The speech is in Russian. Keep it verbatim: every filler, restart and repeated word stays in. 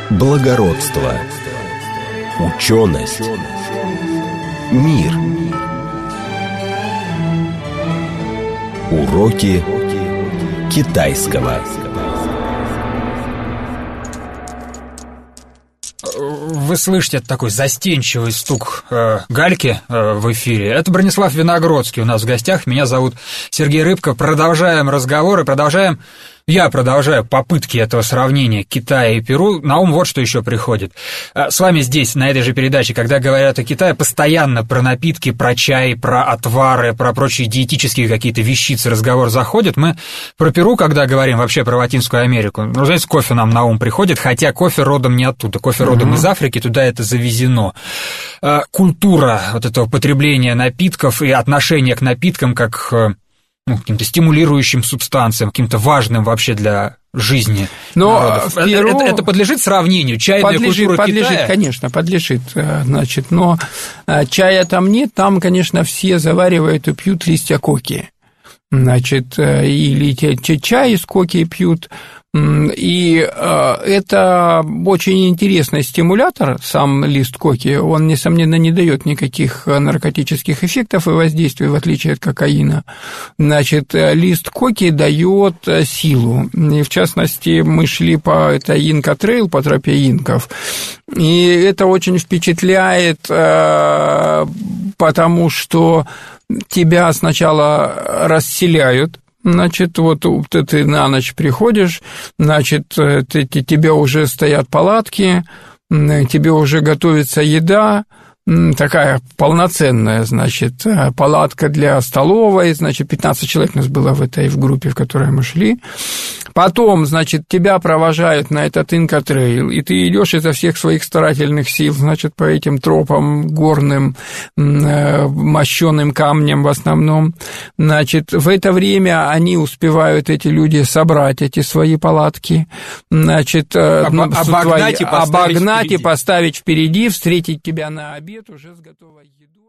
благородство, ученость, мир. Уроки китайского. Вы слышите такой застенчивый стук э, гальки э, в эфире. Это Бронислав Виногродский у нас в гостях. Меня зовут Сергей Рыбко. Продолжаем разговор и продолжаем... Я продолжаю попытки этого сравнения Китая и Перу. На ум вот что еще приходит. С вами здесь, на этой же передаче, когда говорят о Китае, постоянно про напитки, про чай, про отвары, про прочие диетические какие-то вещицы разговор заходит. Мы про Перу, когда говорим вообще про Латинскую Америку, ну, знаете, кофе нам на ум приходит, хотя кофе родом не оттуда, кофе родом mm-hmm. из Африки, туда это завезено. Культура вот этого потребления напитков и отношение к напиткам как... Ну, каким-то стимулирующим субстанциям, каким-то важным вообще для жизни народов. Но Перу... это, это подлежит сравнению? Чайная подлежит, культура подлежит, Китая? Конечно, подлежит. Значит, но чая там нет, там, конечно, все заваривают и пьют листья коки. Значит, или чай из коки пьют. И это очень интересный стимулятор, сам лист коки, он, несомненно, не дает никаких наркотических эффектов и воздействий, в отличие от кокаина. Значит, лист коки дает силу, и, в частности, мы шли по это Инка-трейл, по тропе инков, и это очень впечатляет, потому что тебя сначала расселяют. Значит, вот ты, ты на ночь приходишь, значит, ты, тебе уже стоят палатки, тебе уже готовится еда, такая полноценная, значит, палатка для столовой, значит, пятнадцать человек у нас было в этой в группе, в которой мы шли. Потом, значит, тебя провожают на этот Инка-трейл, и ты идешь изо всех своих старательных сил, значит, по этим тропам горным, мощёным камнем в основном. Значит, в это время они успевают, эти люди, собрать эти свои палатки, значит, обогнать, свои, и, поставить обогнать и впереди. поставить впереди, встретить тебя на обед уже с готовой едой.